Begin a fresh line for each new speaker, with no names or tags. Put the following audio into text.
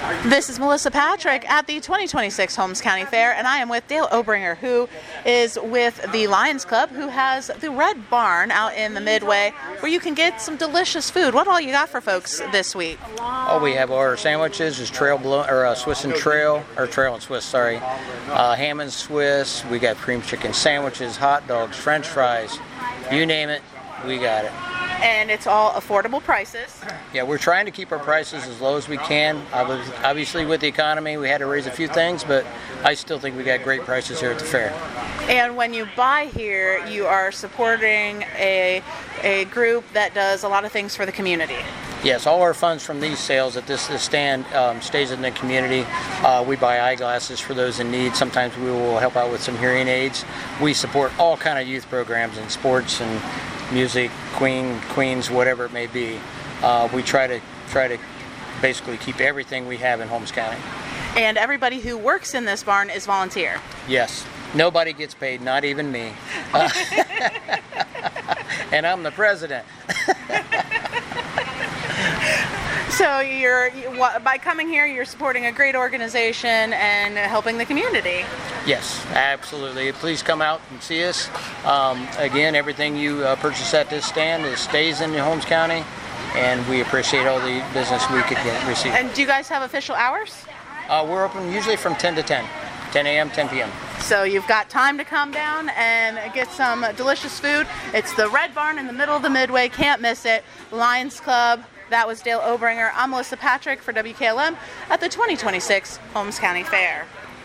This is Melissa Patrick at the 2026 Holmes County Fair, and I am with Dale Obringer, who is with the Lions Club, who has the Red Barn out in the Midway, where you can get some delicious food. What all you got for folks this week?
Oh, we have our sandwiches, is Swiss and Trail, or Trail and Swiss, sorry. Ham and Swiss. We got cream chicken sandwiches, hot dogs, French fries. You name it, we got it.
And it's all affordable prices.
Yeah, we're trying to keep our prices as low as we can. Obviously, with the economy, we had to raise a few things, but I still think we got great prices here at the fair.
And when you buy here, you are supporting a group that does a lot of things for the community.
Yes, all our funds from these sales at this stand stays in the community. We buy eyeglasses for those in need. Sometimes we will help out with some hearing aids. We support all kind of youth programs in sports and music, Queens, whatever it may be. We try to basically keep everything we have in Holmes County.
And everybody who works in this barn is volunteer.
Yes, nobody gets paid, not even me. And I'm the president.
So by coming here, you're supporting a great organization and helping the community.
Yes, absolutely. Please come out and see us. Again, everything you purchase at this stand stays in Holmes County, and we appreciate all the business we could receive.
And do you guys have official hours?
We're open usually from 10 to 10 a.m., 10 p.m.
So you've got time to come down and get some delicious food. It's the Red Barn in the middle of the Midway. Can't miss it. Lions Club. That was Dale Obringer. I'm Melissa Patrick for WKLM at the 2026 Holmes County Fair.